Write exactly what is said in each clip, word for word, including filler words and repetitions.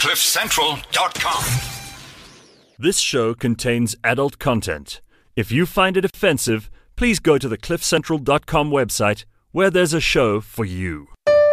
cliff central dot com. This show contains adult content. If you find it offensive, please go to the cliff central dot com website where there's a show for you.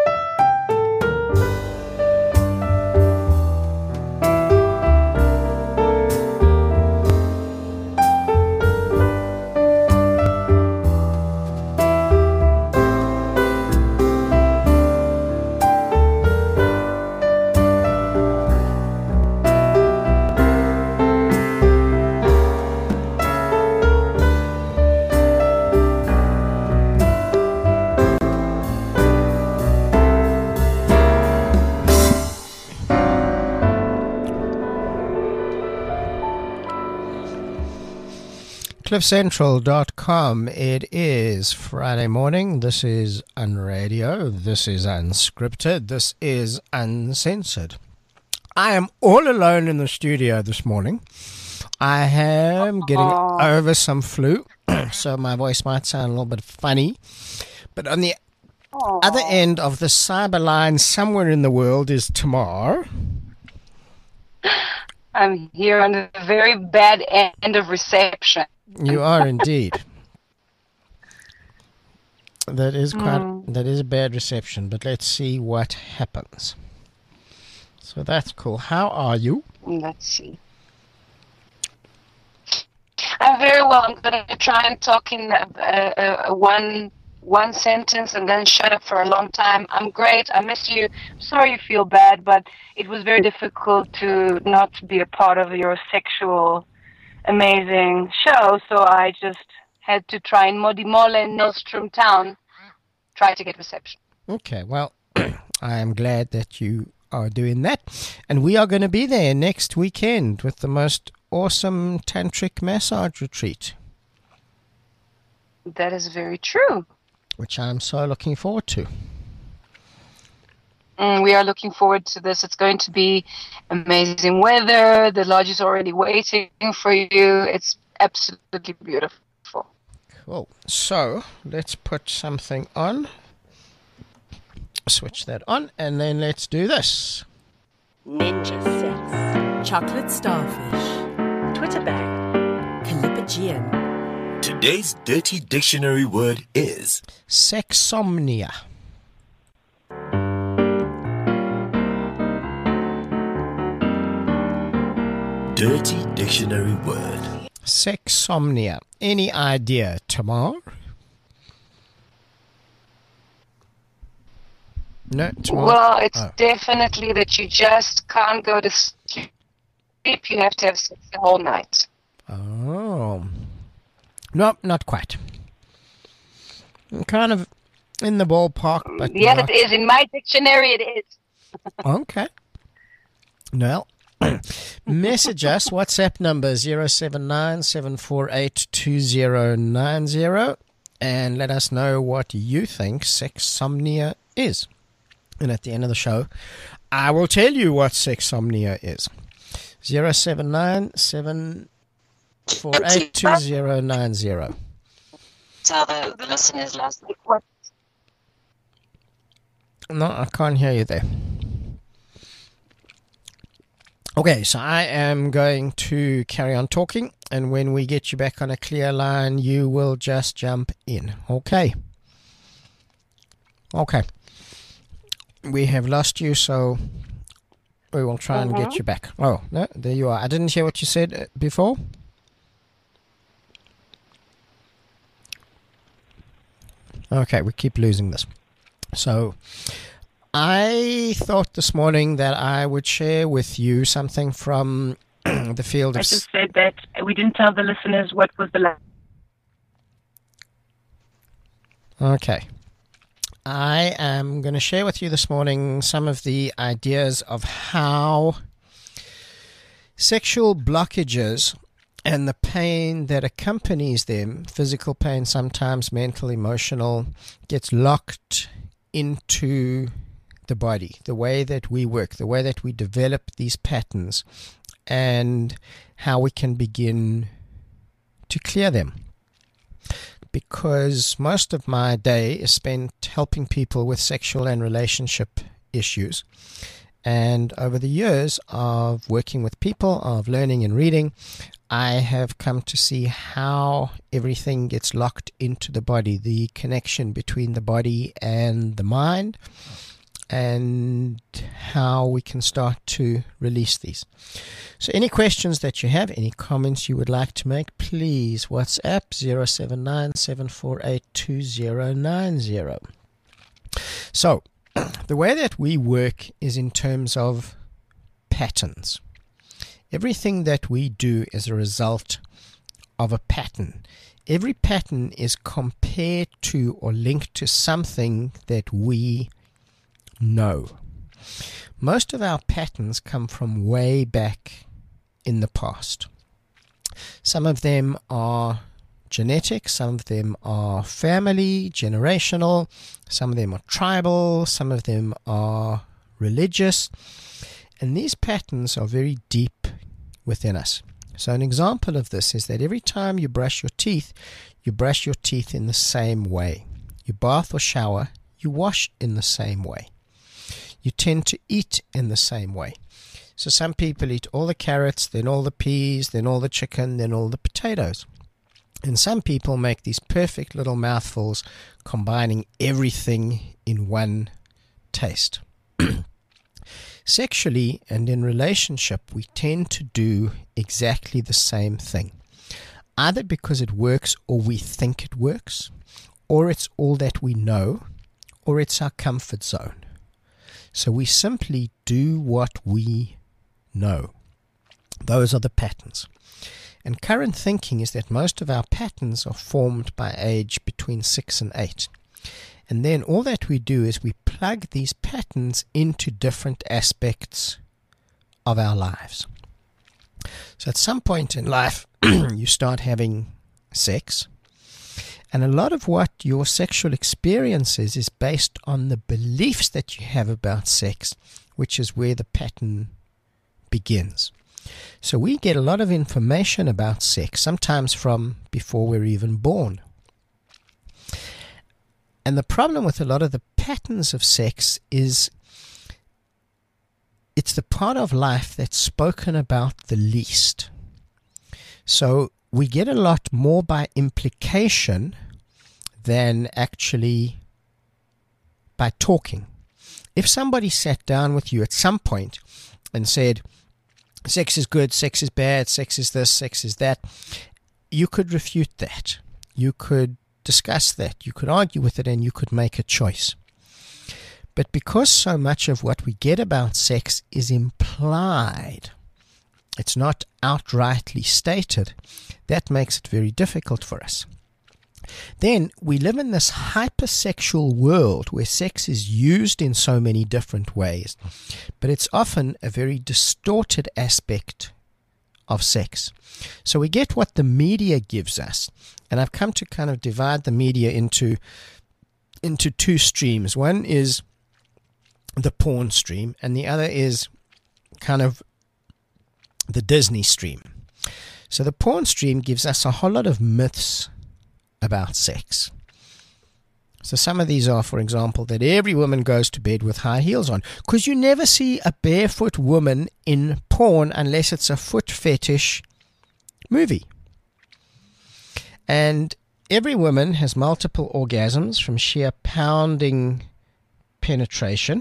cliff central dot com. It is Friday morning. This is Unradio. This is Unscripted. This is Uncensored. I am all alone in the studio this morning. I am getting over some flu, so my voice might sound a little bit funny. But on the Aww. other end of the cyber line, somewhere in the world, is Tamar. I'm here on the very bad end of reception. You are indeed. That is quite. Mm. That is a bad reception, but let's see what happens. So that's cool. How are you? Let's see. I'm very well. I'm going to try and talk in uh, uh, one one sentence and then shut up for a long time. I'm great. I miss you. Sorry you feel bad, but it was very difficult to not be a part of your sexual amazing show, so I just had to try in Modimole in Nostrum Town, try to get reception. Okay, well, I am glad that you are doing that, and we are going to be there next weekend with the most awesome tantric massage retreat. That is very true. Which I'm so looking forward to. Mm, we are looking forward to this. It's going to be amazing weather. The lodge is already waiting for you. It's absolutely beautiful. Cool. So let's put something on. Switch that on, and then let's do this. Ninja sex. Chocolate starfish. Twitter bag. Calipigian. Today's dirty dictionary word is sexsomnia. Dirty dictionary word. Sexsomnia. Any idea, Tamar? No, Tamar? Well, it's oh. definitely that you just can't go to sleep. You have to have sex the whole night. Oh. No, not quite. I'm kind of in the ballpark, but yes, not. it is. In my dictionary, it is. Okay. Well, message us. WhatsApp number zero seven nine, seven four eight, two zero nine zero and let us know what you think sexsomnia is. And at the end of the show, I will tell you what sexsomnia is. zero seven nine, seven four eight, two zero nine zero. Tell the, the listeners last week what. No, I can't hear you there. Okay, so I am going to carry on talking, and when we get you back on a clear line, you will just jump in. Okay. Okay. We have lost you, so we will try and mm-hmm. get you back. Oh, no, there you are. I didn't hear what you said before. Okay, we keep losing this. So I thought this morning that I would share with you something from the field of... I just said that we didn't tell the listeners what was the last... Okay. I am going to share with you this morning some of the ideas of how sexual blockages and the pain that accompanies them, physical pain, sometimes mental, emotional, gets locked into the body, the way that we work, the way that we develop these patterns, and how we can begin to clear them. Because most of my day is spent helping people with sexual and relationship issues. And over the years of working with people, of learning and reading, I have come to see how everything gets locked into the body, the connection between the body and the mind, and how we can start to release these. So any questions that you have, any comments you would like to make, please WhatsApp zero seven nine, seven four eight, two zero nine zero. So the way that we work is in terms of patterns. Everything that we do is a result of a pattern. Every pattern is compared to or linked to something that we know. Most of our patterns come from way back in the past. Some of them are genetic, some of them are family, generational, some of them are tribal, some of them are religious, and these patterns are very deep within us. So an example of this is that every time you brush your teeth, you brush your teeth in the same way. You bath or shower, you wash in the same way. You tend to eat in the same way. So some people eat all the carrots, then all the peas, then all the chicken, then all the potatoes. And some people make these perfect little mouthfuls, combining everything in one taste. Sexually and in relationship, we tend to do exactly the same thing. Either because it works or we think it works, or it's all that we know, or it's our comfort zone. So we simply do what we know. Those are the patterns. And current thinking is that most of our patterns are formed by age between six and eight. And then all that we do is we plug these patterns into different aspects of our lives. So at some point in life, you start having sex. And a lot of what your sexual experience is, is based on the beliefs that you have about sex, which is where the pattern begins. So we get a lot of information about sex, sometimes from before we're even born. And the problem with a lot of the patterns of sex is it's the part of life that's spoken about the least. So we get a lot more by implication than actually by talking. If somebody sat down with you at some point and said, sex is good, sex is bad, sex is this, sex is that, you could refute that. You could discuss that. You could argue with it and you could make a choice. But because so much of what we get about sex is implied, it's not outrightly stated, that makes it very difficult for us. Then we live in this hypersexual world where sex is used in so many different ways, but it's often a very distorted aspect of sex. So we get what the media gives us, and I've come to kind of divide the media into into two streams. One is the porn stream, and the other is kind of the Disney stream. So the porn stream gives us a whole lot of myths about sex. So some of these are, for example, that every woman goes to bed with high heels on, because you never see a barefoot woman in porn unless it's a foot fetish movie. And every woman has multiple orgasms from sheer pounding penetration.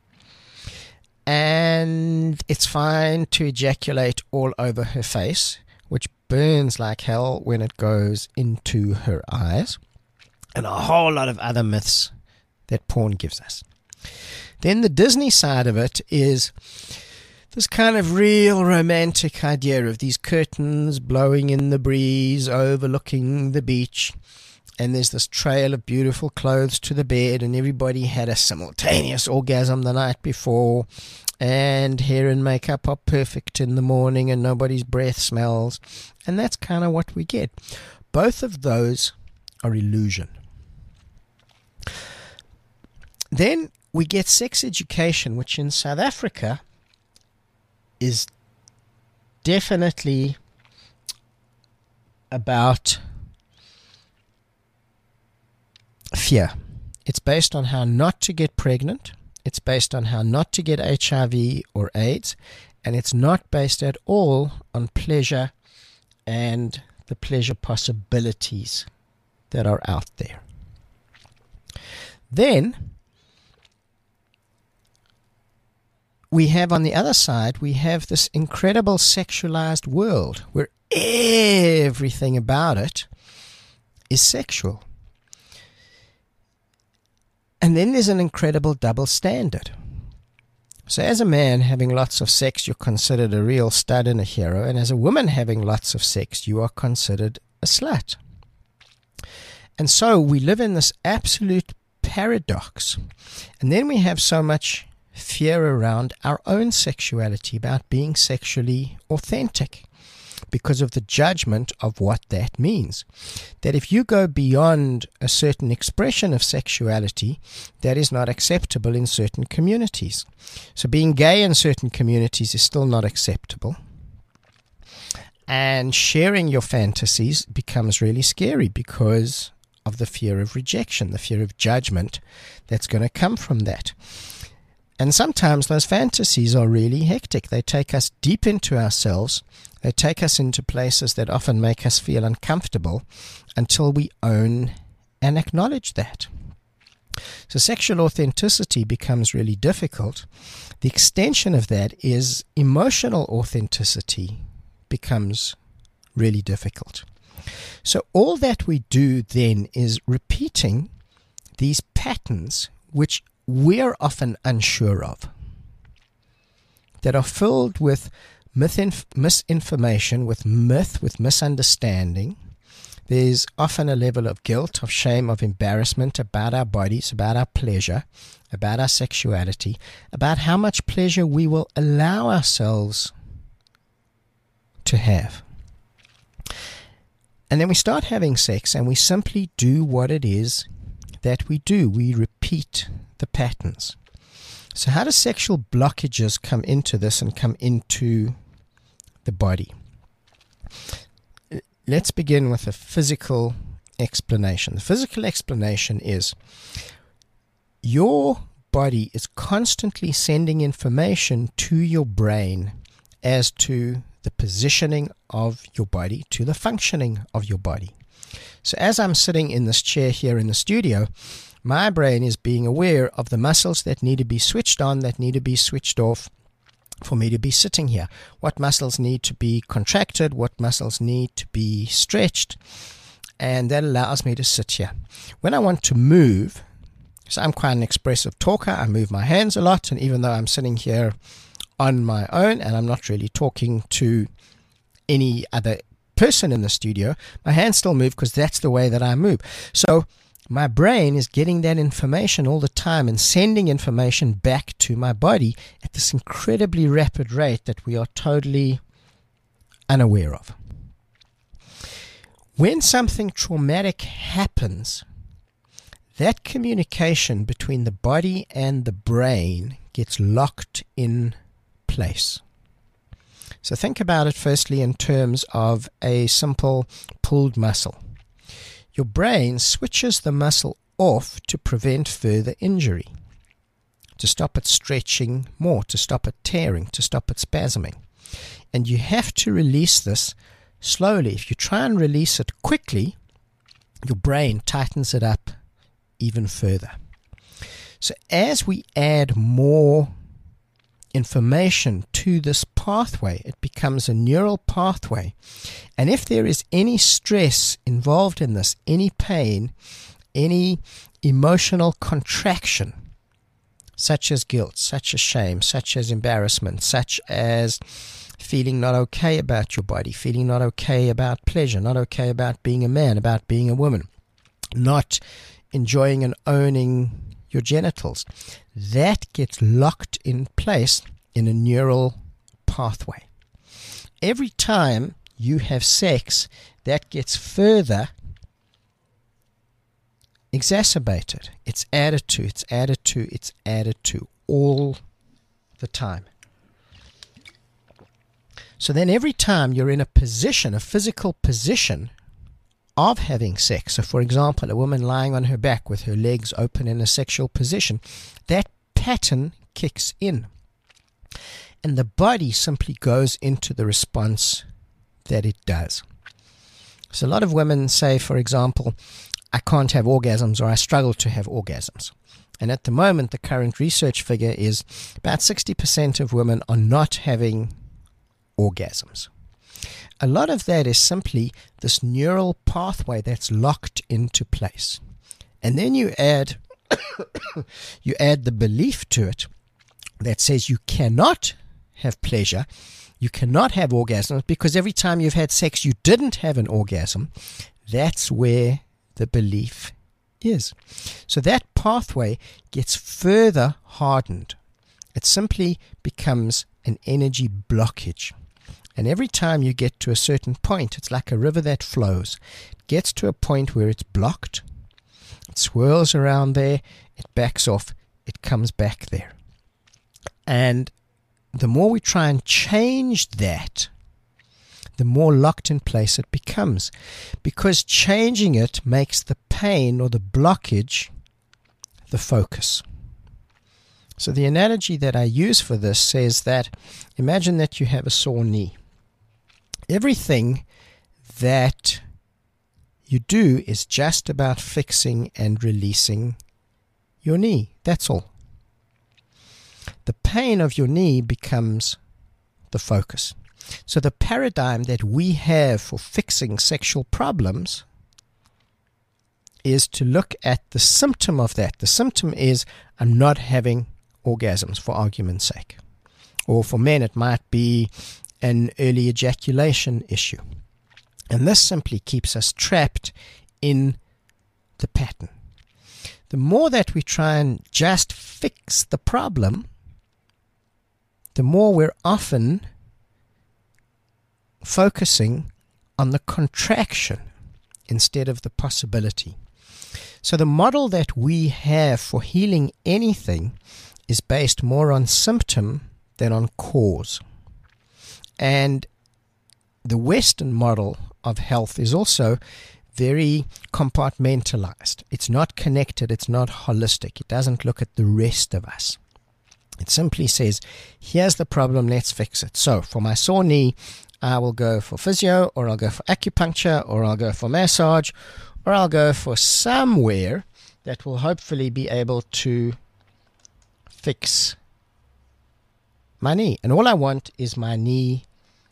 And it's fine to ejaculate all over her face, which burns like hell when it goes into her eyes. And a whole lot of other myths that porn gives us. Then the Disney side of it is this kind of real romantic idea of these curtains blowing in the breeze, overlooking the beach. And there's this trail of beautiful clothes to the bed, and everybody had a simultaneous orgasm the night before. And hair and makeup are perfect in the morning, and nobody's breath smells. And that's kind of what we get. Both of those are illusion. Then we get sex education, which in South Africa is definitely about fear. It's based on how not to get pregnant, It's based on how not to get H I V or AIDS, and it's not based at all on pleasure and the pleasure possibilities that are out there. Then we have on the other side, we have this incredible sexualized world where everything about it is sexual. And then there's an incredible double standard. So as a man having lots of sex, you're considered a real stud and a hero. And as a woman having lots of sex, you are considered a slut. And so we live in this absolute paradox. And then we have so much fear around our own sexuality, about being sexually authentic, because of the judgment of what that means. That if you go beyond a certain expression of sexuality, that is not acceptable in certain communities. So being gay in certain communities is still not acceptable. And sharing your fantasies becomes really scary because of the fear of rejection, the fear of judgment that's going to come from that. And sometimes those fantasies are really hectic. They take us deep into ourselves. They take us into places that often make us feel uncomfortable until we own and acknowledge that. So sexual authenticity becomes really difficult. The extension of that is emotional authenticity becomes really difficult. So all that we do then is repeating these patterns which we're often unsure of, that are filled with myth, misinformation, with myth, with misunderstanding. There's often a level of guilt, of shame, of embarrassment about our bodies, about our pleasure, about our sexuality, about how much pleasure we will allow ourselves to have. And then we start having sex and we simply do what it is that we do. We repeat the patterns. So how do sexual blockages come into this and come into the body? Let's begin with a physical explanation. The physical explanation is your body is constantly sending information to your brain as to the positioning of your body, to the functioning of your body. So as I'm sitting in this chair here in the studio, my brain is being aware of the muscles that need to be switched on, that need to be switched off for me to be sitting here. What muscles need to be contracted, what muscles need to be stretched, and that allows me to sit here. When I want to move, so I'm quite an expressive talker, I move my hands a lot, and even though I'm sitting here on my own and I'm not really talking to any other person in the studio, my hands still move because that's the way that I move. So my brain is getting that information all the time and sending information back to my body at this incredibly rapid rate that we are totally unaware of. When something traumatic happens, that communication between the body and the brain gets locked in place. So think about it firstly in terms of a simple pulled muscle. Your brain switches the muscle off to prevent further injury, to stop it stretching more, to stop it tearing, to stop it spasming. And you have to release this slowly. If you try and release it quickly, your brain tightens it up even further. So as we add more information to this pathway, it becomes a neural pathway. And if there is any stress involved in this, any pain, any emotional contraction, such as guilt, such as shame, such as embarrassment, such as feeling not okay about your body, feeling not okay about pleasure, not okay about being a man, about being a woman, not enjoying and owning your genitals, that gets locked in place in a neural pathway. Every time you have sex, that gets further exacerbated. It's added to, it's added to, it's added to all the time. So then every time you're in a position, a physical position of having sex, so for example, a woman lying on her back with her legs open in a sexual position, that pattern kicks in. And the body simply goes into the response that it does. So a lot of women say, for example, I can't have orgasms, or I struggle to have orgasms. And at the moment, the current research figure is about sixty percent of women are not having orgasms. A lot of that is simply this neural pathway that's locked into place. And then you add you add the belief to it that says you cannot have pleasure, you cannot have orgasms, because every time you've had sex you didn't have an orgasm. That's where the belief is. So that pathway gets further hardened. It simply becomes an energy blockage. And every time you get to a certain point, it's like a river that flows. It gets to a point where it's blocked. It swirls around there. It backs off. It comes back there. And the more we try and change that, the more locked in place it becomes. Because changing it makes the pain or the blockage the focus. So the analogy that I use for this says that, imagine that you have a sore knee. Everything that you do is just about fixing and releasing your knee. That's all. The pain of your knee becomes the focus. So the paradigm that we have for fixing sexual problems is to look at the symptom of that. The symptom is, I'm not having orgasms, for argument's sake. Or for men, it might be an early ejaculation issue. And this simply keeps us trapped in the pattern. The more that we try and just fix the problem, the more we're often focusing on the contraction instead of the possibility. So the model that we have for healing anything is based more on symptom than on cause. And the Western model of health is also very compartmentalized. It's not connected, it's not holistic. It doesn't look at the rest of us. It simply says, here's the problem, let's fix it. So for my sore knee, I will go for physio, or I'll go for acupuncture, or I'll go for massage, or I'll go for somewhere that will hopefully be able to fix my knee. And all I want is my knee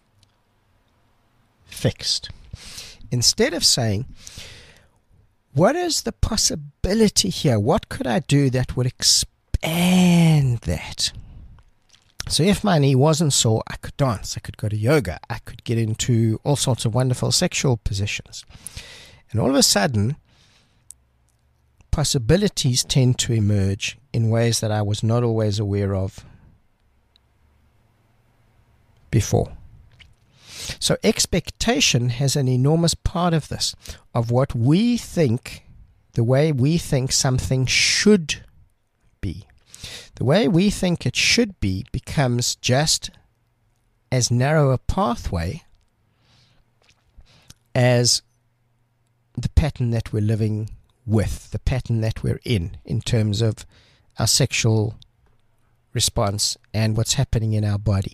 fixed. Instead of saying, what is the possibility here? What could I do that would expand that? So if my knee wasn't sore, I could dance, I could go to yoga, I could get into all sorts of wonderful sexual positions. And all of a sudden, possibilities tend to emerge in ways that I was not always aware of before. So expectation has an enormous part of this, of what we think, the way we think something should be. The way we think it should be becomes just as narrow a pathway as the pattern that we're living with, the pattern that we're in, in terms of our sexual response and what's happening in our body.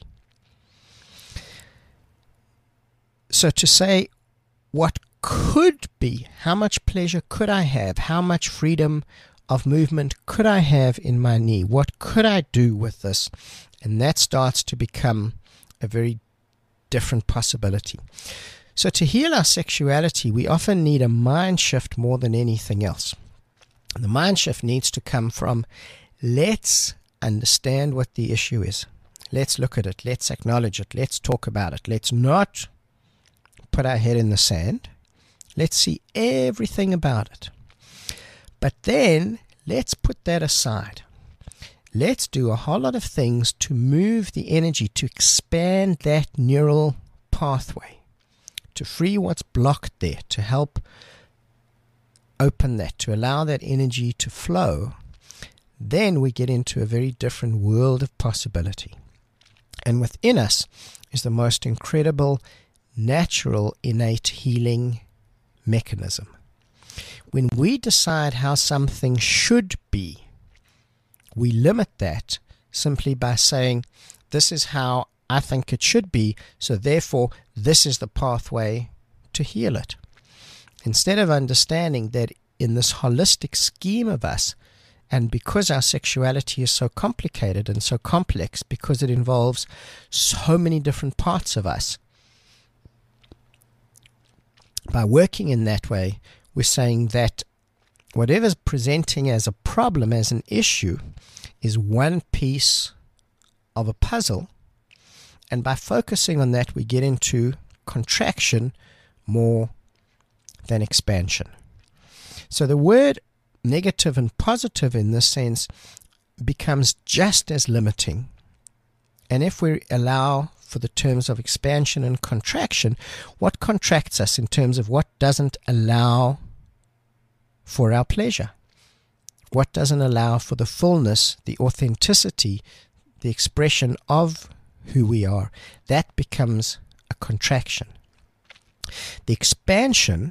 So to say, what could be, how much pleasure could I have, how much freedom of movement could I have in my knee, what could I do with this? And that starts to become a very different possibility. So to heal our sexuality, we often need a mind shift more than anything else. And the mind shift needs to come from, let's understand what the issue is. Let's look at it. Let's acknowledge it. Let's talk about it. Let's not put our head in the sand. Let's see everything about it. But then let's put that aside. Let's do a whole lot of things to move the energy, to expand that neural pathway, to free what's blocked there, to help open that, to allow that energy to flow. Then we get into a very different world of possibility. And within us is the most incredible, natural, innate healing mechanism. When we decide how something should be, we limit that simply by saying, this is how I think it should be, so therefore this is the pathway to heal it. Instead of understanding that in this holistic scheme of us, and because our sexuality is so complicated and so complex, because it involves so many different parts of us, by working in that way, we're saying that whatever's presenting as a problem, as an issue, is one piece of a puzzle, and by focusing on that, we get into contraction more than expansion. So the word negative and positive in this sense becomes just as limiting. And if we allow for the terms of expansion and contraction, what contracts us in terms of what doesn't allow for our pleasure? What doesn't allow for the fullness, the authenticity, the expression of who we are? That becomes a contraction. The expansion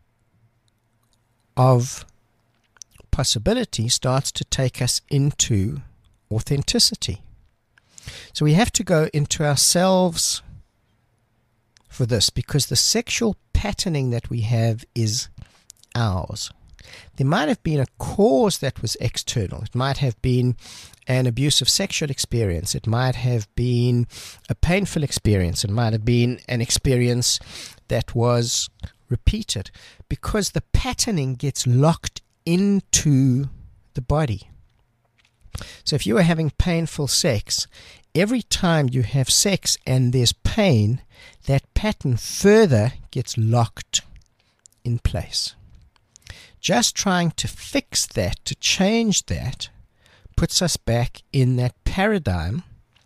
of possibility starts to take us into authenticity. So we have to go into ourselves for this, because the sexual patterning that we have is ours. There might have been a cause that was external. It might have been an abusive sexual experience. It might have been a painful experience. It might have been an experience that was repeated, because the patterning gets locked into the body. So if you are having painful sex, every time you have sex and there's pain, that pattern further gets locked in place. Just trying to fix that, to change that, puts us back in that paradigm,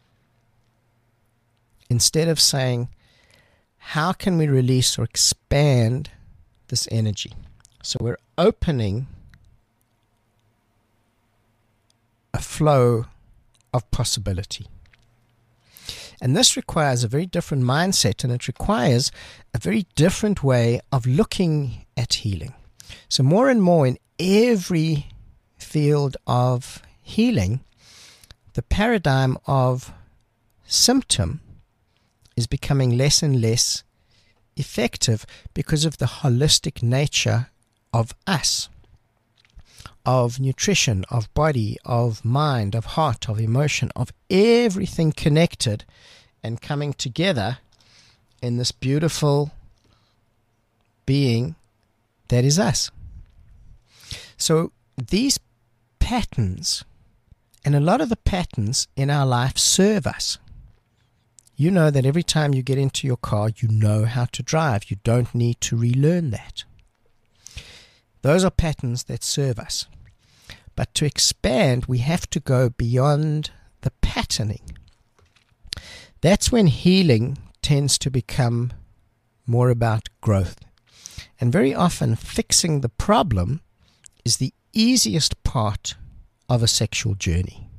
instead of saying, how can we release or expand this energy? So we're opening a flow of possibility. And this requires a very different mindset, and it requires a very different way of looking at healing. So more and more in every field of healing, the paradigm of symptom is becoming less and less effective because of the holistic nature of us, of nutrition, of body, of mind, of heart, of emotion, of everything connected and coming together in this beautiful being that is us. So these patterns, and a lot of the patterns in our life, serve us. You know that every time you get into your car, you know how to drive. You don't need to relearn that. Those are patterns that serve us. But to expand, we have to go beyond the patterning. That's when healing tends to become more about growth. And very often, fixing the problem is the easiest part of a sexual journey.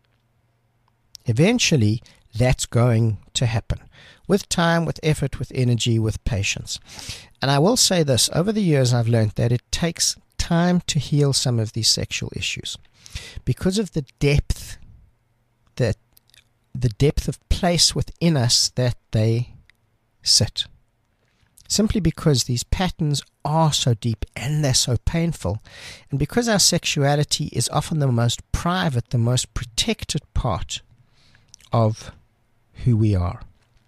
Eventually, that's going to happen. With time, with effort, with energy, with patience. And I will say this, over the years I've learned that it takes time to heal some of these sexual issues, because of the depth that the depth of place within us that they sit. Simply because these patterns are so deep and they're so painful, and because our sexuality is often the most private, the most protected part of who we are.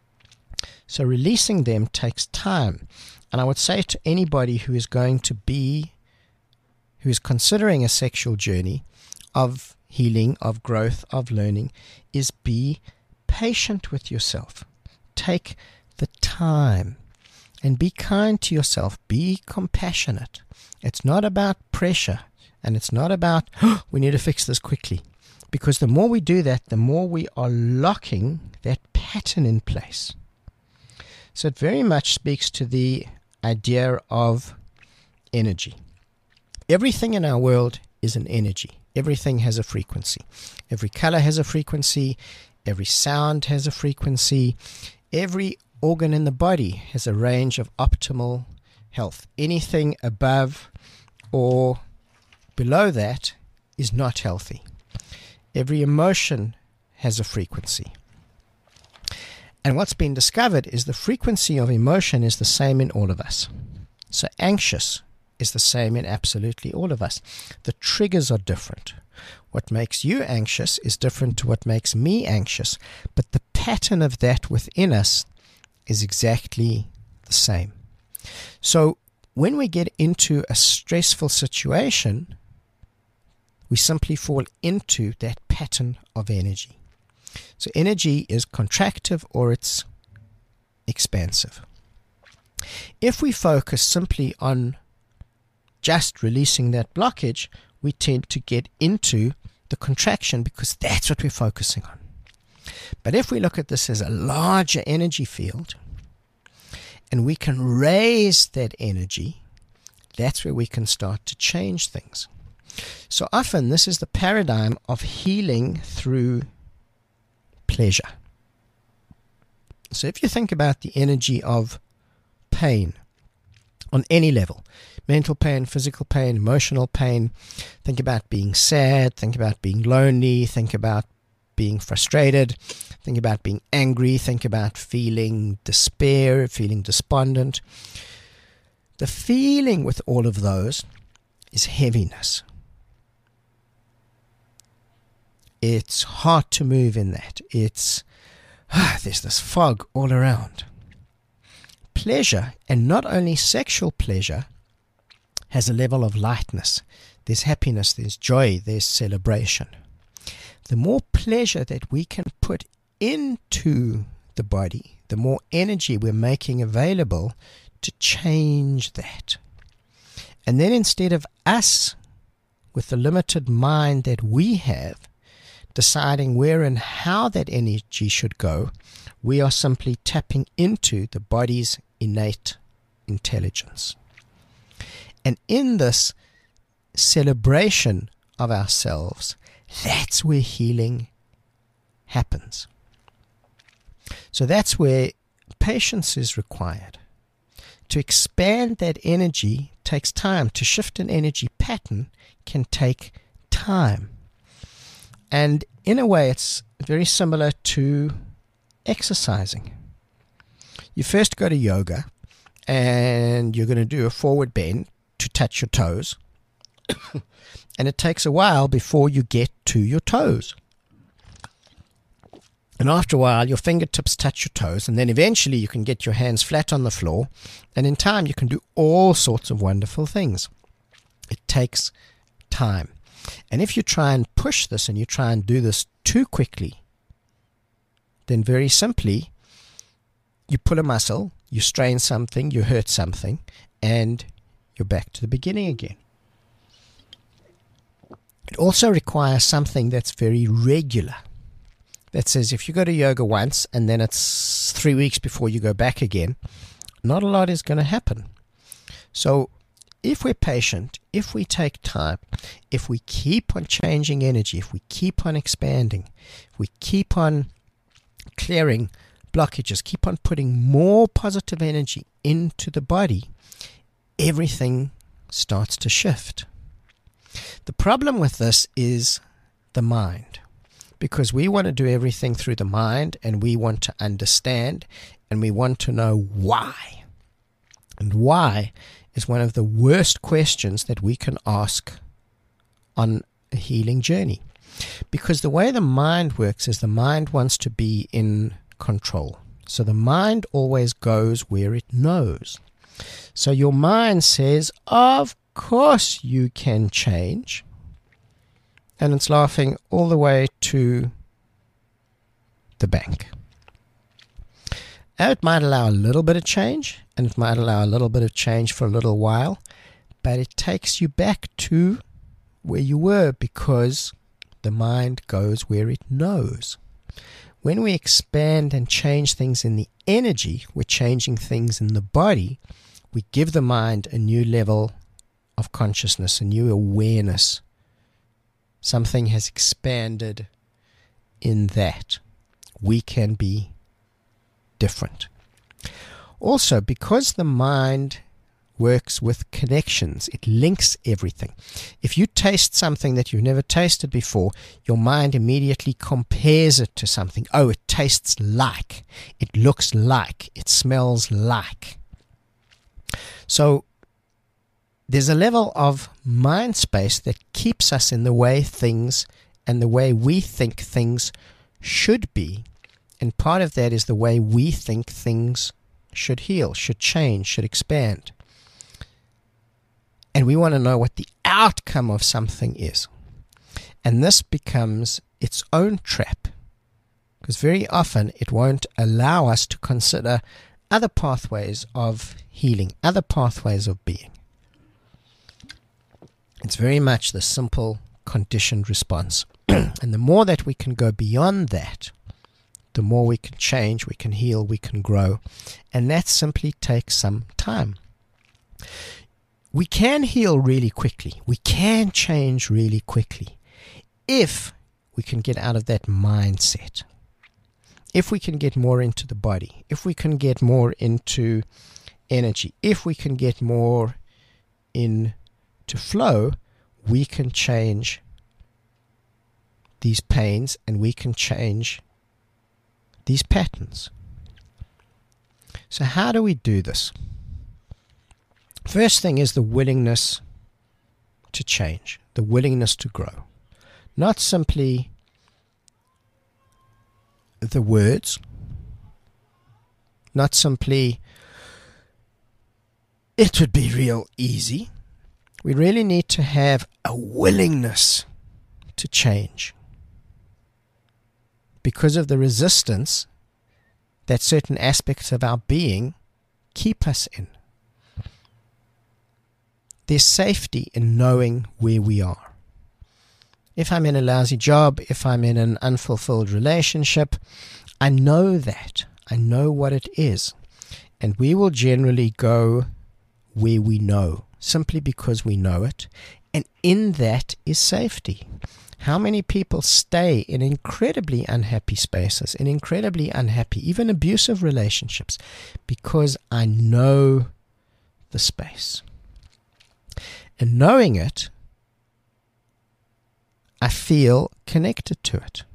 So releasing them takes time. And I would say to anybody who is going to be, who is considering a sexual journey of healing, of growth, of learning, is be patient with yourself. Take the time and be kind to yourself. Be compassionate. It's not about pressure, and it's not about, oh, we need to fix this quickly. Because the more we do that, the more we are locking that pattern in place. So it very much speaks to the idea of energy. Everything in our world is an energy. Everything has a frequency. Every color has a frequency. Every sound has a frequency. Every organ in the body has a range of optimal health. Anything above or below that is not healthy. Every emotion has a frequency. And what's been discovered is the frequency of emotion is the same in all of us. So anxious is the same in absolutely all of us. The triggers are different. What makes you anxious is different to what makes me anxious, but the pattern of that within us is exactly the same. So when we get into a stressful situation, we simply fall into that pattern of energy. So energy is contractive or it's expansive. If we focus simply on just releasing that blockage, we tend to get into the contraction because that's what we're focusing on. But if we look at this as a larger energy field and we can raise that energy, that's where we can start to change things. So often this is the paradigm of healing through pleasure. So if you think about the energy of pain on any level, mental pain, physical pain, emotional pain, think about being sad, think about being lonely, think about being frustrated, think about being angry, think about feeling despair, feeling despondent. The feeling with all of those is heaviness. It's hard to move in that. It's, ah, there's this fog all around. Pleasure, and not only sexual pleasure, has a level of lightness. There's happiness, there's joy, there's celebration. The more pleasure that we can put into the body, the more energy we're making available to change that. And then instead of us, with the limited mind that we have, deciding where and how that energy should go, we are simply tapping into the body's innate intelligence. And in this celebration of ourselves, that's where healing happens. So that's where patience is required. To expand that energy takes time. To shift an energy pattern can take time. And in a way, it's very similar to exercising. You first go to yoga, and you're going to do a forward bend to touch your toes. And it takes a while before you get to your toes. And after a while, your fingertips touch your toes, and then eventually you can get your hands flat on the floor, and in time you can do all sorts of wonderful things. It takes time. And if you try and push this and you try and do this too quickly, then very simply, you pull a muscle, you strain something, you hurt something, and you're back to the beginning again. It also requires something that's very regular. That says if you go to yoga once and then it's three weeks before you go back again, not a lot is going to happen. So if we're patient, if we take time, if we keep on changing energy, if we keep on expanding, if we keep on clearing blockages, keep on putting more positive energy into the body, everything starts to shift. The problem with this is the mind, because we want to do everything through the mind, and we want to understand, and we want to know why. And why is one of the worst questions that we can ask on a healing journey. Because the way the mind works is the mind wants to be in control. So the mind always goes where it knows. So your mind says, of course you can change. And it's laughing all the way to the bank. And it might allow a little bit of change, and it might allow a little bit of change for a little while, but it takes you back to where you were, because the mind goes where it knows. When we expand and change things in the energy, we're changing things in the body. We give the mind a new level of consciousness, a new awareness. Something has expanded in that. We can be different. Also, because the mind works with connections. It links everything. If you taste something that you've never tasted before, your mind immediately compares it to something. Oh, it tastes like, it looks like, it smells like. So there's a level of mind space that keeps us in the way things and the way we think things should be. And part of that is the way we think things should heal, should change, should expand. And we want to know what the outcome of something is. And this becomes its own trap, because very often it won't allow us to consider other pathways of healing, other pathways of being. It's very much the simple conditioned response. And the more that we can go beyond that, the more we can change, we can heal, we can grow. And that simply takes some time. We can heal really quickly. We can change really quickly if we can get out of that mindset. If we can get more into the body. If we can get more into energy. If we can get more into flow, we can change these pains and we can change these patterns. So how do we do this? First thing is the willingness to change, the willingness to grow. Not simply the words, not simply, it would be real easy. We really need to have a willingness to change because of the resistance that certain aspects of our being keep us in. There's safety in knowing where we are. If I'm in a lousy job, if I'm in an unfulfilled relationship, I know that. I know what it is. And we will generally go where we know, simply because we know it. And in that is safety. How many people stay in incredibly unhappy spaces, in incredibly unhappy, even abusive relationships, because I know the space. And knowing it, I feel connected to it.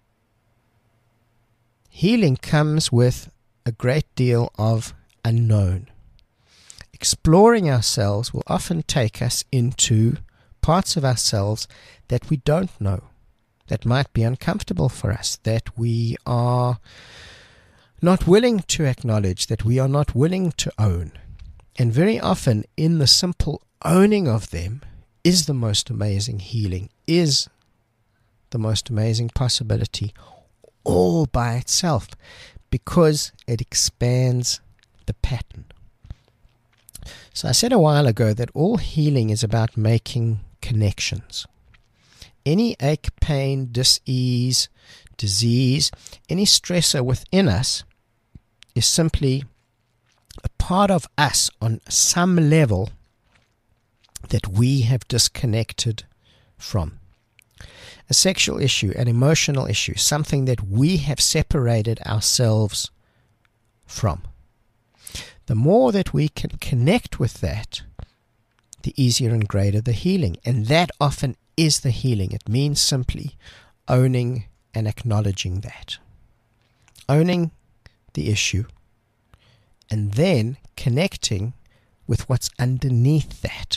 Healing comes with a great deal of unknown. Exploring ourselves will often take us into parts of ourselves that we don't know, that might be uncomfortable for us, that we are not willing to acknowledge, that we are not willing to own. And very often in the simple owning of them is the most amazing healing, is the most amazing possibility all by itself, because it expands the pattern. So I said a while ago that all healing is about making connections. Any ache, pain, dis-ease, disease, any stressor within us is simply a part of us on some level that we have disconnected from. A sexual issue, an emotional issue, something that we have separated ourselves from. The more that we can connect with that, the easier and greater the healing. And that often is the healing. It means simply owning and acknowledging that. Owning the issue and then connecting with what's underneath that.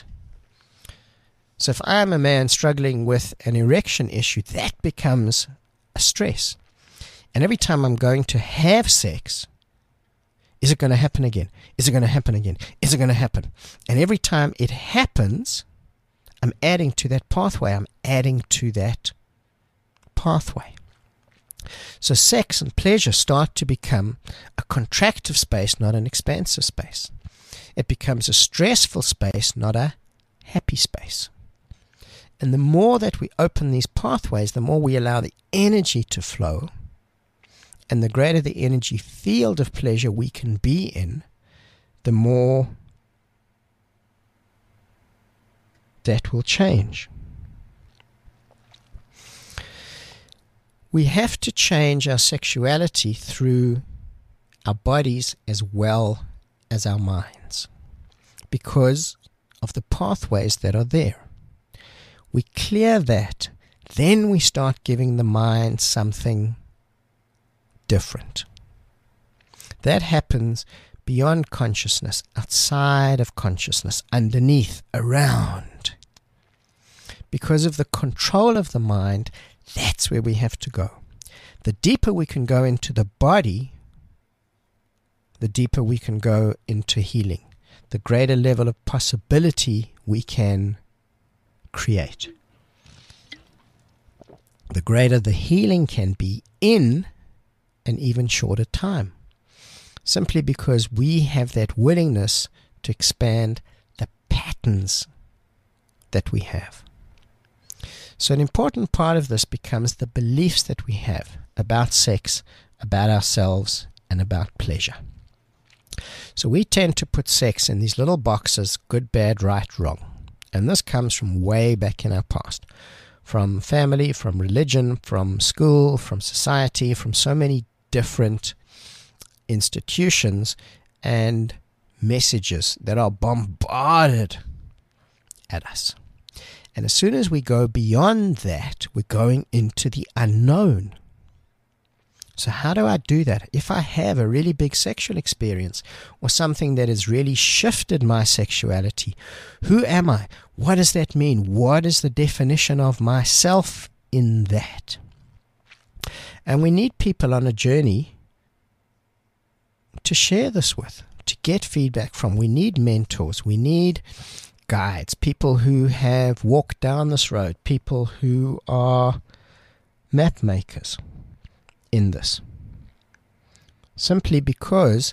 So if I'm a man struggling with an erection issue, that becomes a stress. And every time I'm going to have sex, is it going to happen again? Is it going to happen again? Is it going to happen? And every time it happens, I'm adding to that pathway. I'm adding to that pathway. So sex and pleasure start to become a contractive space, not an expansive space. It becomes a stressful space, not a happy space. And the more that we open these pathways, the more we allow the energy to flow, and the greater the energy field of pleasure we can be in, the more that will change. We have to change our sexuality through our bodies as well as our minds. because of the pathways that are there. We clear that, then we start giving the mind something different. That happens beyond consciousness, outside of consciousness, underneath, around. Because of the control of the mind, that's where we have to go. The deeper we can go into the body, the deeper we can go into healing, the greater level of possibility we can create. The greater the healing can be in an even shorter time, simply because we have that willingness to expand the patterns that we have. So an important part of this becomes the beliefs that we have about sex, about ourselves, and about pleasure. So we tend to put sex in these little boxes, good, bad, right, wrong. And this comes from way back in our past. From family, from religion, from school, from society, from so many different institutions and messages that are bombarded at us. And as soon as we go beyond that, we're going into the unknown. So how do I do that? If I have a really big sexual experience or something that has really shifted my sexuality, who am I? What does that mean? What is the definition of myself in that? And we need people on a journey to share this with, to get feedback from. We need mentors. We need guides, people who have walked down this road, people who are map makers in this. Simply because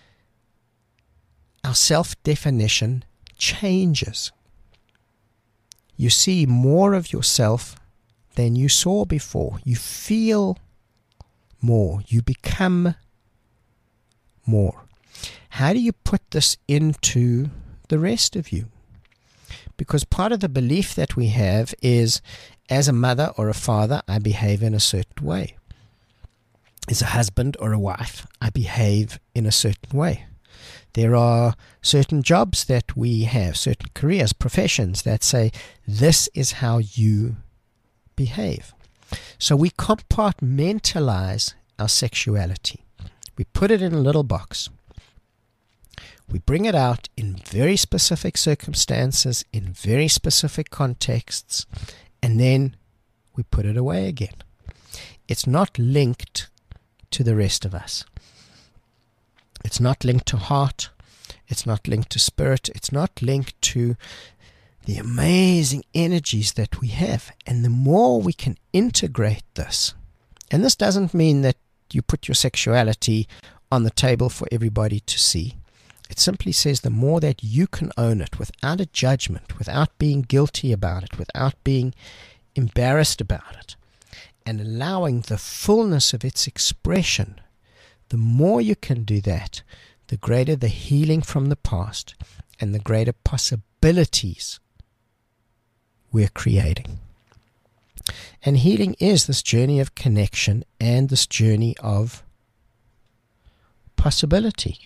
our self-definition changes. You see more of yourself than you saw before. You feel more. You become more. How do you put this into the rest of you? Because part of the belief that we have is, as a mother or a father, I behave in a certain way. As a husband or a wife, I behave in a certain way. There are certain jobs that we have, certain careers, professions that say, this is how you behave. So we compartmentalize our sexuality. We put it in a little box. We bring it out in very specific circumstances, in very specific contexts, and then we put it away again. It's not linked to the rest of us. It's not linked to heart. It's not linked to spirit. It's not linked to the amazing energies that we have. And the more we can integrate this, and this doesn't mean that you put your sexuality on the table for everybody to see. It simply says the more that you can own it without a judgment, without being guilty about it, without being embarrassed about it, and allowing the fullness of its expression, the more you can do that, the greater the healing from the past and the greater possibilities we're creating. And healing is this journey of connection and this journey of possibility.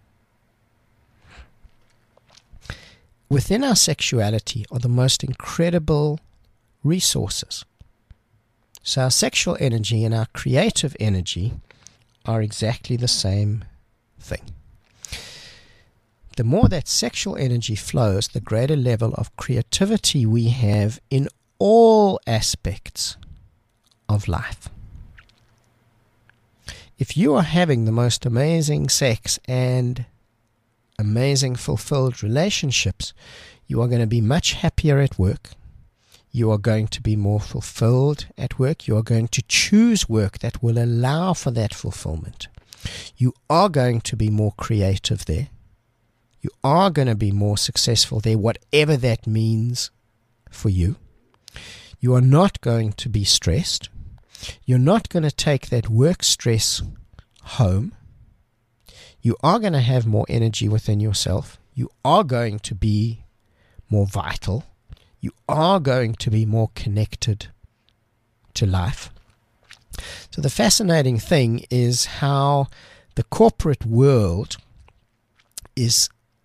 Within our sexuality are the most incredible resources. So our sexual energy and our creative energy are exactly the same thing. The more that sexual energy flows, the greater level of creativity we have in all aspects of life. If you are having the most amazing sex and amazing fulfilled relationships, you are going to be much happier at work. You are going to be more fulfilled at work. You are going to choose work that will allow for that fulfillment. You are going to be more creative there. You are going to be more successful there, whatever that means for you. You are not going to be stressed. You're not going to take that work stress home. You are going to have more energy within yourself. You are going to be more vital. You are going to be more connected to life. So the fascinating thing is how the corporate world is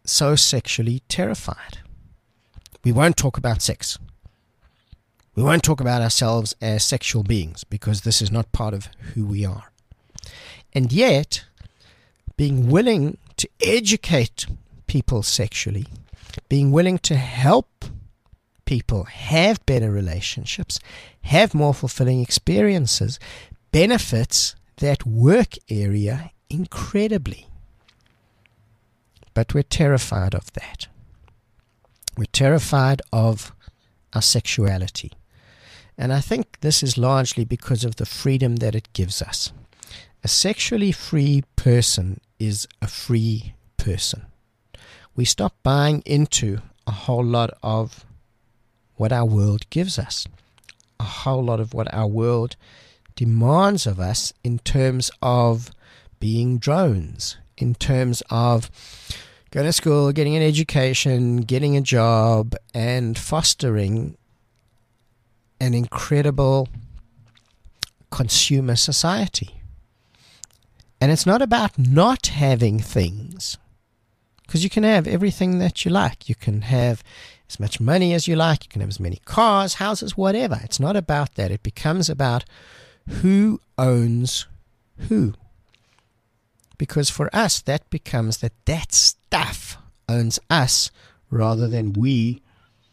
so sexually terrified. We won't talk about sex. We won't talk about ourselves as sexual beings because this is not part of who we are. And yet, being willing to educate people sexually, being willing to help people have better relationships, have more fulfilling experiences, benefits that work area incredibly. But we're terrified of that. We're terrified of our sexuality. And I think this is largely because of the freedom that it gives us. A sexually free person is a free person. We stop buying into a whole lot of what our world gives us, a whole lot of what our world demands of us in terms of being drones, in terms of going to school, getting an education, getting a job, and fostering an incredible consumer society. And it's not about not having things, because you can have everything that you like. You can have as much money as you like. You can have as many cars, houses, whatever. It's not about that. It becomes about who owns who. Because for us, that becomes that that stuff owns us rather than we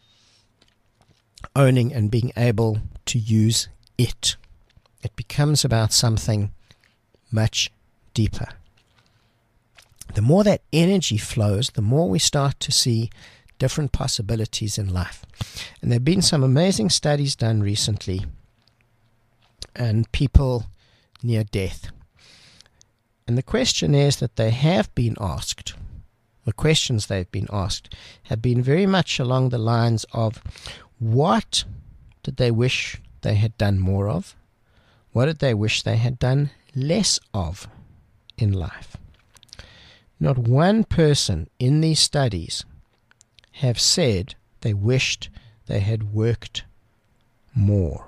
owning and being able to use it. It becomes about something much deeper. The more that energy flows, the more we start to see different possibilities in life. And there have been some amazing studies done recently and people near death. And the question is that they have been asked, the questions they've been asked have been very much along the lines of, what did they wish they had done more of? What did they wish they had done less of in life? Not one person in these studies have said they wished they had worked more.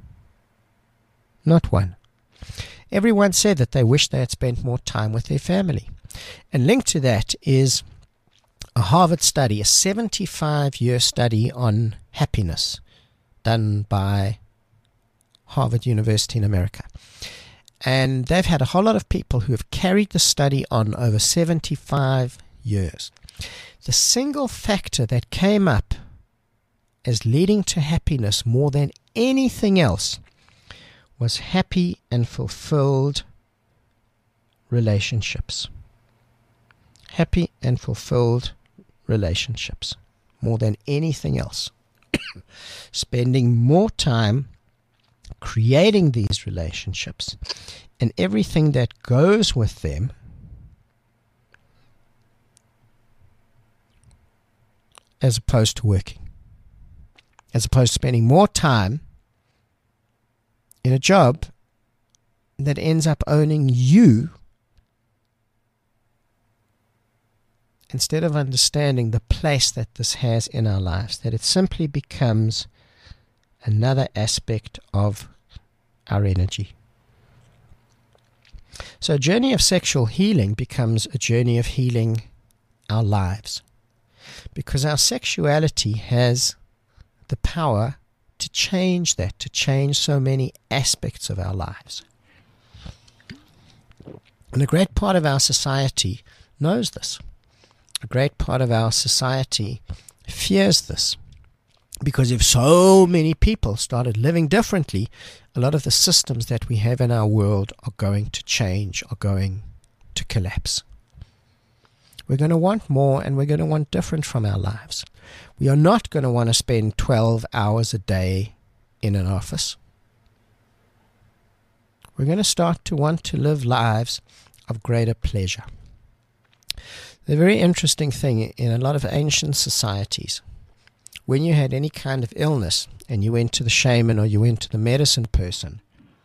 Not one. Everyone said that they wished they had spent more time with their family. And linked to that is a Harvard study, a seventy-five year study on happiness done by Harvard University in America. And they've had a whole lot of people who have carried the study on over seventy-five years. The single factor that came up as leading to happiness more than anything else was happy and fulfilled relationships. Happy and fulfilled relationships more than anything else. Spending more time creating these relationships and everything that goes with them as opposed to working. As opposed to spending more time in a job that ends up owning you instead of understanding the place that this has in our lives, that it simply becomes another aspect of our energy. So a journey of sexual healing becomes a journey of healing our lives, because our sexuality has the power to change that, to change so many aspects of our lives. And a great part of our society knows this. A great part of our society fears this. Because if so many people started living differently, a lot of the systems that we have in our world are going to change, are going to collapse. We're going to want more, and we're going to want different from our lives. We are not going to want to spend twelve hours a day in an office. We're going to start to want to live lives of greater pleasure. The very interesting thing in a lot of ancient societies, when you had any kind of illness and you went to the shaman or you went to the medicine person,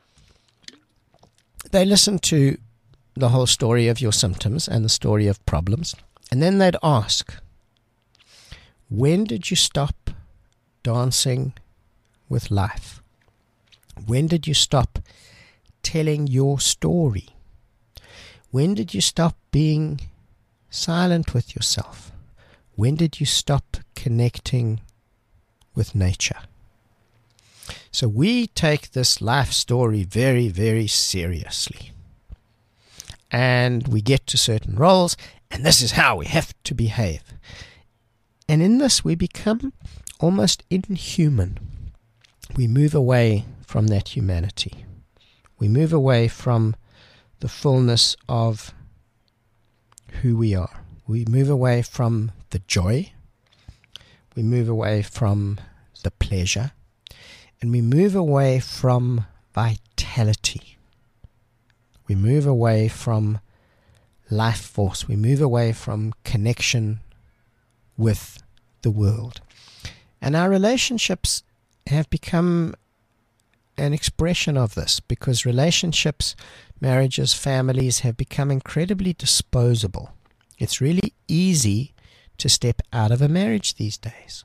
they listened to the whole story of your symptoms and the story of problems, and then they'd ask, when did you stop dancing with life? When did you stop telling your story? When did you stop being silent with yourself When did you stop connecting with nature? So we take this life story very, very seriously. And we get to certain roles, and this is how we have to behave. And in this, we become almost inhuman. We move away from that humanity. We move away from the fullness of who we are. We move away from the joy. We move away from the pleasure. And we move away from vitality. We move away from life force. We move away from connection with the world. And our relationships have become an expression of this, because relationships, marriages, families have become incredibly disposable. It's really easy to step out of a marriage these days.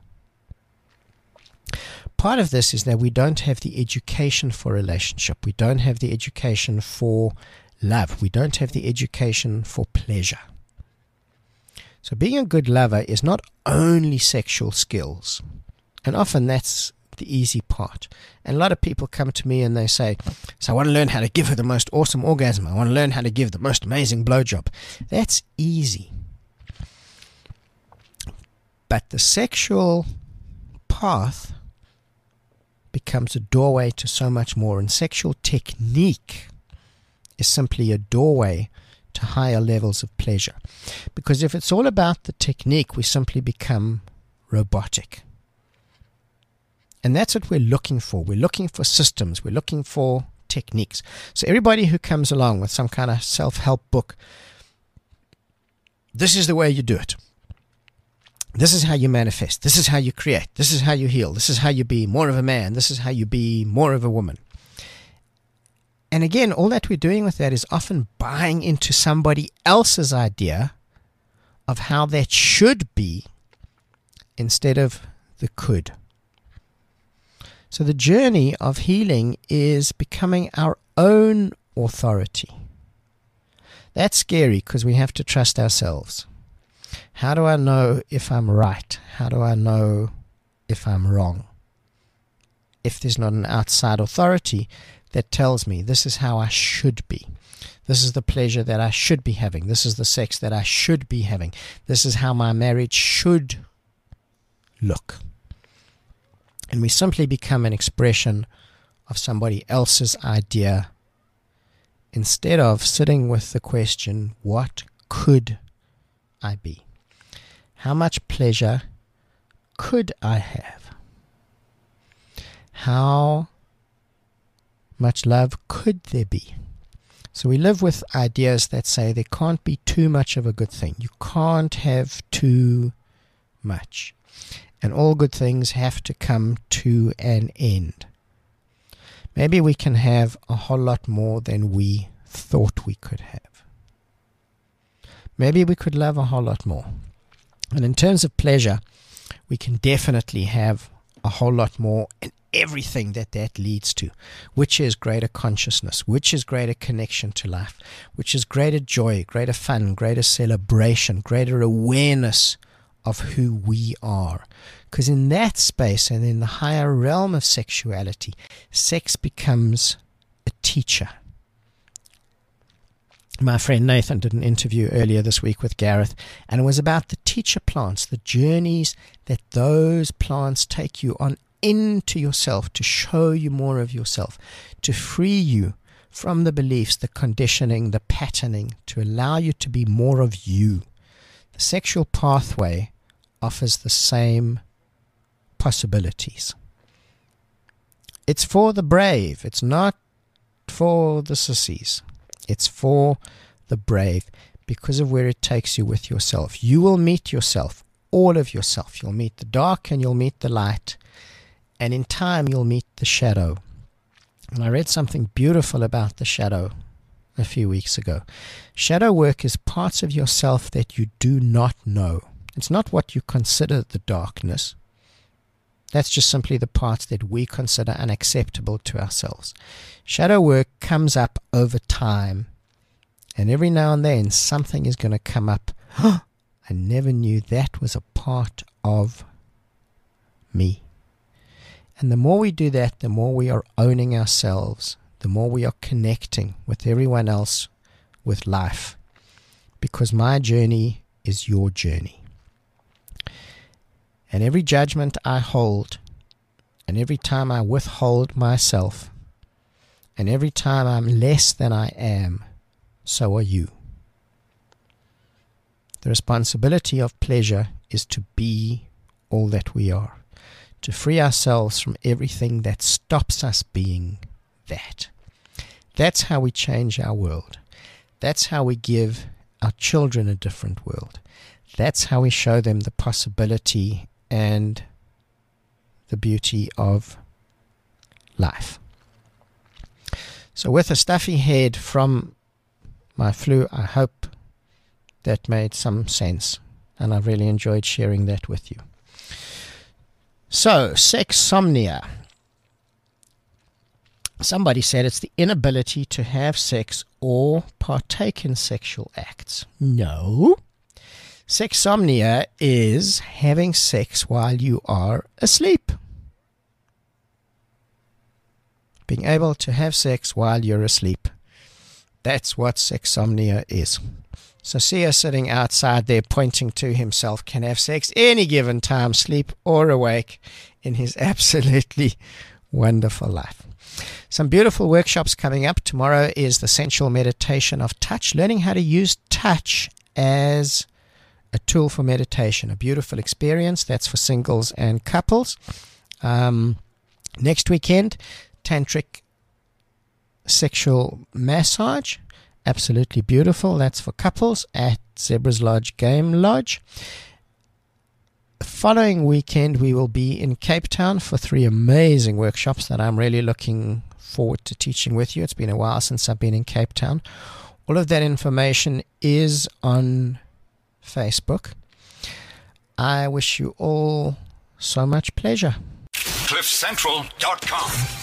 Part of this is that we don't have the education for relationship. We don't have the education for love. We don't have the education for pleasure. So being a good lover is not only sexual skills. And often that's the easy part. And a lot of people come to me and they say, so I want to learn how to give her the most awesome orgasm. I want to learn how to give the most amazing blowjob. That's easy. But the sexual path becomes a doorway to so much more. And sexual technique is simply a doorway to higher levels of pleasure. Because if it's all about the technique, we simply become robotic. And that's what we're looking for. We're looking for systems. We're looking for techniques. So everybody who comes along with some kind of self-help book, this is the way you do it. This is how you manifest. This is how you create. This is how you heal. This is how you be more of a man. This is how you be more of a woman. And again, all that we're doing with that is often buying into somebody else's idea of how that should be instead of the could. So the journey of healing is becoming our own authority. That's scary because we have to trust ourselves. How do I know if I'm right? How do I know if I'm wrong? If there's not an outside authority that tells me this is how I should be. This is the pleasure that I should be having. This is the sex that I should be having. This is how my marriage should look. And we simply become an expression of somebody else's idea instead of sitting with the question, what could I be? How much pleasure could I have? How much love could there be? So we live with ideas that say there can't be too much of a good thing. You can't have too much. And all good things have to come to an end. Maybe we can have a whole lot more than we thought we could have. Maybe we could love a whole lot more. And in terms of pleasure, we can definitely have a whole lot more and everything that that leads to, which is greater consciousness, which is greater connection to life, which is greater joy, greater fun, greater celebration, greater awareness of who we are. Because in that space and in the higher realm of sexuality, sex becomes a teacher. My friend Nathan did an interview earlier this week with Gareth, and it was about the teacher plants, the journeys that those plants take you on into yourself to show you more of yourself, to free you from the beliefs, the conditioning, the patterning, to allow you to be more of you. The sexual pathway offers the same possibilities. It's for the brave. It's not for the sissies. It's for the brave because of where it takes you with yourself. You will meet yourself, all of yourself. You'll meet the dark and you'll meet the light. And in time, you'll meet the shadow. And I read something beautiful about the shadow a few weeks ago. Shadow work is parts of yourself that you do not know. It's not what you consider the darkness. That's just simply the parts that we consider unacceptable to ourselves. Shadow work comes up over time. And every now and then, something is going to come up. I I never knew that was a part of me. And the more we do that, the more we are owning ourselves, the more we are connecting with everyone else, with life. Because my journey is your journey. And every judgment I hold, and every time I withhold myself, and every time I'm less than I am, so are you. The responsibility of pleasure is to be all that we are, to free ourselves from everything that stops us being that. That's how we change our world. That's how we give our children a different world. That's how we show them the possibility and the beauty of life. So with a stuffy head from my flu, I hope that made some sense, and I've really enjoyed sharing that with you. So, sexsomnia. Somebody said it's the inability to have sex or partake in sexual acts. No. Sexsomnia is having sex while you are asleep. Being able to have sex while you're asleep. That's what sexsomnia is. So Sia sitting outside there pointing to himself can have sex any given time, sleep or awake, in his absolutely wonderful life. Some beautiful workshops coming up. Tomorrow is the sensual meditation of touch, learning how to use touch as a tool for meditation. A beautiful experience. That's for singles and couples. Um, next weekend, tantric sexual massage. Absolutely beautiful. That's for couples at Zebra's Lodge Game Lodge. The following weekend we will be in Cape Town for three amazing workshops that I'm really looking forward to teaching with you. It's been a while since I've been in Cape Town. All of that information is on Facebook. I wish you all so much pleasure. cliff central dot com